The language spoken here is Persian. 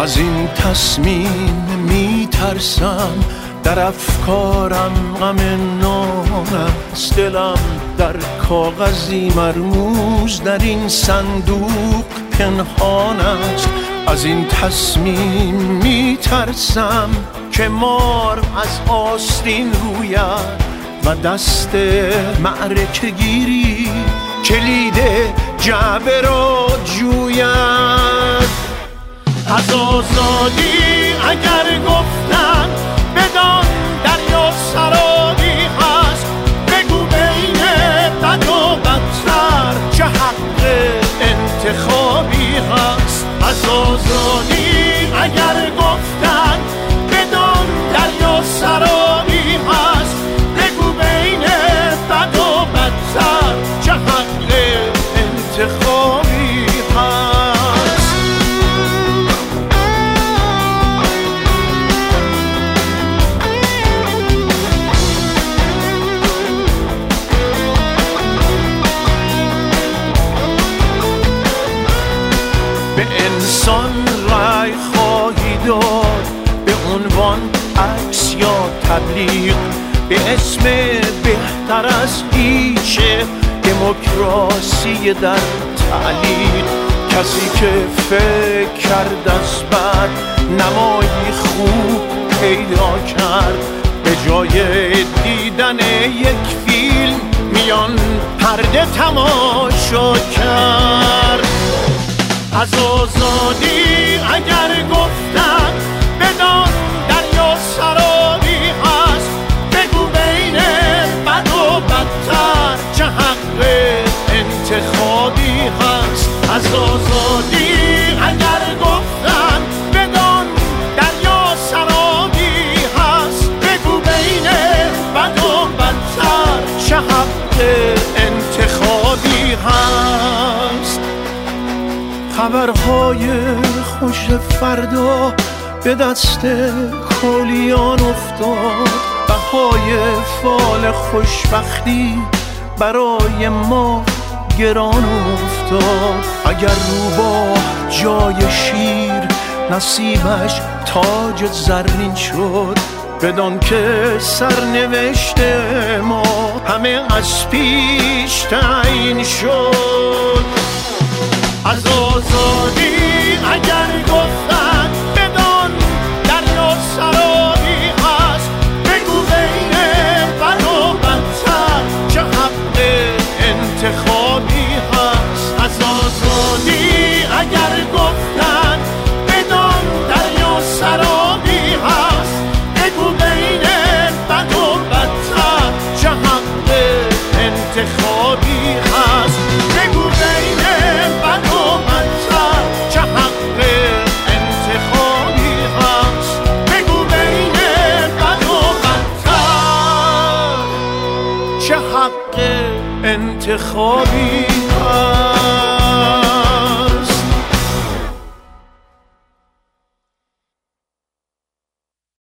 از این تصمیم میترسم، در افکارم غم نان است، دلم در کاغذی مرموز در این صندوق پنهان است. از این تصمیم میترسم که مار از آستین روید و دست معرکه گیری کلید جعبه را جوید. از آزادی اگر گفتن بدان دریا سرابی هست، بگو بین بد و بدتر چه حق انتخابی هست. از آزادی اگر گفتن بدان دریا سرابی هست، بگو بین بد و بدتر چه حق انتخابی هست. به انسان رأی خواهی داد به عنوان عکس یا تبلیغ، به اسم بهتر از هیچ دموکراسی در تعلیق. کسی که فکر کرد از بد نمایی خوب پیدا کرد، به جای دیدن یک فیلم میان پرده تماشا کرد. از آزادی اگر گفتن بدان دریا سرابی هست، بگو بین بد و بدتر چه حق انتخابی هست. از آزادی اگر گفتن بدان دریا سرابی هست، بگو بین بد و بدتر چه حق انتخابی هست. خبرهای خوش فردا به دست کولیان افتاد، بهای فال خوشبختی برای ما گران افتاد. اگر روباه جای شیر نصیبش تاج زرین شد، بدان که سرنوشت ما همه از پیش تعیین شد. از آزادی اگر گفتن بدان دریا سرابی هست، بگو بین بد و بدتر چه حق انتخابی هست. از آزادی اگر گفتن بدان دریا سرابی هست، بگو بین بد و بدتر چه حق انتخابی هست. بگو بین بد و بدتر چه حق انتخابی هست. بگو بین بد و بدتر چه حق انتخابی هست.